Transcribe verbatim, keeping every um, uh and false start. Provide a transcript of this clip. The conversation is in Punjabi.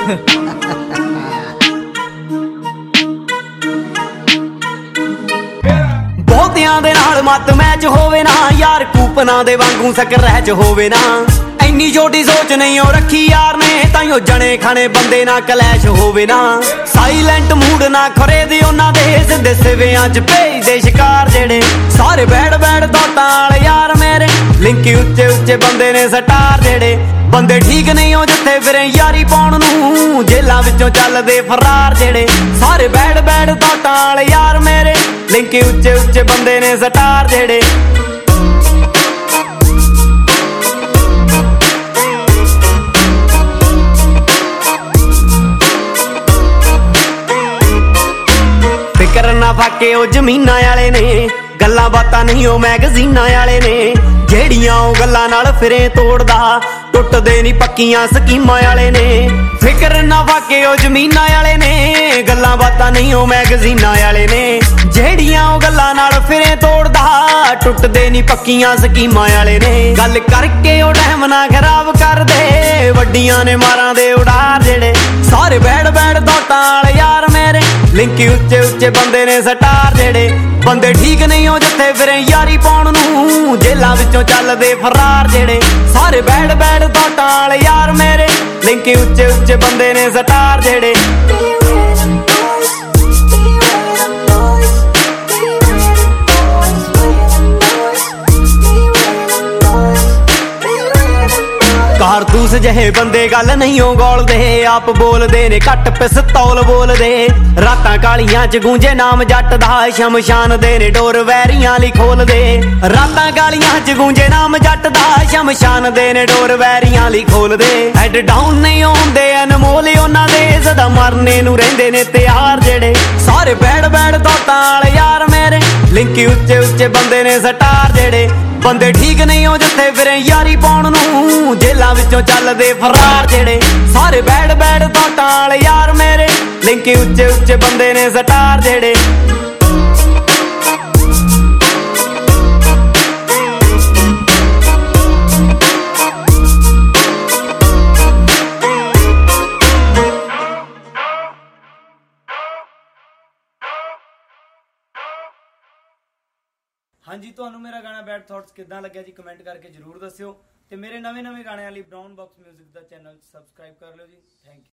ਬਹੁਤਿਆਂ ਦੇ ਨਾਲ ਮੱਤ ਮੈਚ ਹੋਵੇ ਨਾ ਯਾਰ, ਕੂਪਨਾਂ ਦੇ ਵਾਂਗੂ ਸਕਰੈਚ ਹੋਵੇ ਨਾ। ਇੰਨੀ ਛੋਟੀ ਸੋਚ ਨਹੀਂ ਉਹ ਰੱਖੀ ਯਾਰ ਨੇ, ਤਾਈਓ ਜਣੇ ਖਾਣੇ ਬੰਦੇ ਨਾ ਕਲੈਸ਼ ਹੋਵੇ ਨਾ। ਸਾਈਲੈਂਟ ਮੂਡ ਨਾ ਖਰੇ ਦੇ ਉਹਨਾਂ ਦੇ, ਸਿੱਧੇ ਸਿਵਿਆਂ ਚ ਭੇਜਦੇ ਸ਼ਿਕਾਰ ਜਿਹੜੇ। ਸਾਰੇ ਬੈੜ ਬੈੜ ਦੋਟਾਂ ਵਾਲੇ ਯਾਰ ਮੇਰੇ, ਲਿੰਕੀ ਉੱਚੇ ਉੱਚੇ ਬੰਦੇ ਨੇ ਸਟਾਰ ਜਿਹੜੇ। ਬੰਦੇ ਠੀਕ ਨਹੀਂ ਉਹ ਜਿੱਥੇ ਫਿਰੇ ਯਾਰੀ ਪਾਉਣ ਨੂੰ, ਜੇਲਾਂ ਵਿੱਚੋਂ ਚੱਲਦੇ ਫਰਾਰ ਜਿਹੜੇ। ਸਾਰੇ ਬੈੜ ਬੈੜ ਦੋਟਾਂ ਵਾਲੇ ਯਾਰ ਮੇਰੇ, ਲਿੰਕੀ ਉੱਚੇ ਉੱਚੇ ਬੰਦੇ ਨੇ ਸਟਾਰ ਜਿਹੜੇ। ਫਿਕਰ ਨਾ ਫਾਕੇ ਉਹ ਜ਼ਮੀਨਾਂ ਵਾਲੇ ਨੇ, ਗੱਲਾਂ ਬਾਤਾਂ ਨਹੀਂ ਉਹ ਮੈਗਜ਼ੀਨਾਂ ਵਾਲੇ ਨੇ। ਜਿਹੜੀਆਂ ਉਹ ਗੱਲਾਂ ਨਾਲ ਫਿਰੇ ਤੋੜਦਾ, ਟੁੱਟਦੇ ਨਹੀਂ ਪੱਕੀਆਂ ਸਕੀਮਾਂ ਵਾਲੇ ਨੇ। ਫਿਕਰ ਨਾ ਫਾਕੇ ਉਹ ਜ਼ਮੀਨਾਂ ਵਾਲੇ ਨੇ, ਗੱਲਾਂ ਬਾਤਾਂ ਨਹੀਂ ਉਹ ਮੈਗਜ਼ੀਨਾਂ ਵਾਲੇ ਨੇ। ਜਿਹੜੀਆਂ ਉਹ ਗੱਲਾਂ ਨਾਲ ਫਿਰੇ ਤੋੜਦਾ, ਟੁੱਟਦੇ ਨਹੀਂ ਪੱਕੀਆਂ ਸਕੀਮਾਂ ਵਾਲੇ ਨੇ। ਗੱਲ ਕਰਕੇ ਉਹ ਟਾਈਮ ਨਾ ਖਰਾਬ ਕਰਦੇ, ਵੱਡੀਆਂ ਨੇ ਮਾਰਾਂ ਦੇ ਉਡਾਰ ਜਿਹੜੇ। ਸਾਰੇ ਬੈੜ ਬੈੜ ਦੋਟਾਂ ਵਾਲੇ ਯਾਰ ਮੇਰੇ, ਲਿੰਕੀ ਉੱਚੇ ਉੱਚੇ ਬੰਦੇ ਨੇ ਸਟਾਰ ਜਿਹੜੇ। ਬੰਦੇ ਠੀਕ ਨਹੀਂ ਉਹ ਜਿੱਥੇ ਫਿਰੇ ਯਾਰੀ ਪਾਉਣ ਨੂੰ, ਜੇਲਾਂ ਵਿੱਚੋਂ ਚੱਲਦੇ ਫਰਾਰ ਜਿਹੜੇ। ਸਾਰੇ ਬੈੜ ਬੈੜ ਦੋਟਾਂ ਵਾਲੇ ਯਾਰ ਮੇਰੇ, ਲਿੰਕੀ ਉੱਚੇ ਉੱਚੇ ਬੰਦੇ ਨੇ ਸਟਾਰ ਜਿਹੜੇ। ਕਾਰਤੂਸ ਜਿਹੇ ਬੰਦੇ ਗੱਲ ਨਹੀਂ ਉਹ ਗੋਲਦੇ, ਆਪ ਬੋਲਦੇ ਨੇ ਘੱਟ ਪਿਸਤੌਲ ਬੋਲਦੇ। ਰਾਤਾਂ ਕਾਲੀਆਂ ਚ ਗੂੰਜੇ ਨਾਮ ਜੱਟ ਦਾ, ਸ਼ਮਸ਼ਾਨ ਦੇ ਨੇ ਡੋਰ ਵੈਰੀਆਂ ਲਈ ਖੋਲਦੇ। ਰਾਤਾਂ ਕਾਲੀਆਂ ਚ ਗੂੰਜੇ ਨਾਮ ਜੱਟ ਦਾ, ਸ਼ਮਸ਼ਾਨ ਦੇ ਨੇ ਡੋਰ ਵੈਰੀਆਂ ਲਈ ਖੋਲਦੇ। ਹੈਡ ਡਾਊਨ ਨਹੀਂ ਹੁੰਦੇ ਅਨਮੋਲ ਉਹਨਾਂ ਦੇ, ਸਦਾ ਮਰਨੇ ਨੂੰ ਰਹਿੰਦੇ ਨੇ ਤਿਆਰ ਜਿਹੜੇ। ਸਾਰੇ ਬੈੜ ਬੈੜ ਦੋਟਾਂ ਵਾਲੇ ਯਾਰ ਮੇਰੇ, ਲਿੰਕੀ ਉੱਚੇ ਉੱਚੇ ਬੰਦੇ ਨੇ ਸਟਾਰ ਜਿਹੜੇ। ਬੰਦੇ ਠੀਕ ਨਹੀਂ ਉਹ ਜਿੱਥੇ ਫਿਰੇ ਯਾਰੀ ਪਾਉਣ ਨੂੰ, ਜੇਲਾਂ ਵਿੱਚੋਂ ਚੱਲਦੇ ਫਰਾਰ ਜਿਹੜੇ। ਸਾਰੇ ਬੈੜ ਬੈੜ ਦੋਟਾਂ ਵਾਲੇ ਯਾਰ ਮੇਰੇ, ਲਿੰਕੀ ਉੱਚੇ ਉੱਚੇ ਬੰਦੇ ਨੇ ਸਟਾਰ ਜਿਹੜੇ। ਹਾਂਜੀ, ਤੁਹਾਨੂੰ ਮੇਰਾ ਗਾਣਾ ਬੈਡ ਥਾਟਸ ਕਿੱਦਾਂ ਲੱਗਿਆ ਜੀ, ਕਮੈਂਟ ਕਰਕੇ ਜਰੂਰ ਦੱਸਿਓ। ਤੇ ਮੇਰੇ ਨਵੇਂ ਨਵੇਂ ਗਾਣਿਆਂ ਲਈ ਬਰਾਊਨ ਬਾਕਸ ਮਿਊਜ਼ਿਕ ਦਾ ਚੈਨਲ ਸਬਸਕ੍ਰਾਈਬ ਕਰ ਲਿਓ ਜੀ। Thank you.